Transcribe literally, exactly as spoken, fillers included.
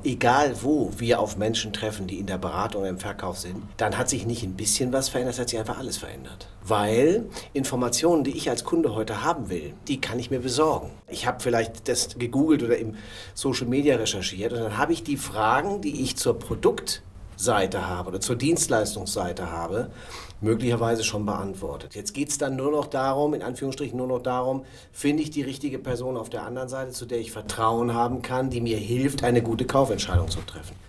egal wo wir auf Menschen treffen, die in der Beratung oder im Verkauf sind, dann hat sich nicht ein bisschen was verändert, es hat sich einfach alles verändert. Weil Informationen, die ich als Kunde heute haben will, die kann ich mir besorgen. Ich habe vielleicht das gegoogelt oder im Social Media recherchiert und dann habe ich die Fragen, die ich zur Produktseite habe oder zur Dienstleistungsseite habe, möglicherweise schon beantwortet. Jetzt geht es dann nur noch darum, in Anführungsstrichen nur noch darum, finde ich die richtige Person auf der anderen Seite, zu der ich Vertrauen haben kann, die mir hilft, eine gute Kaufentscheidung zu treffen.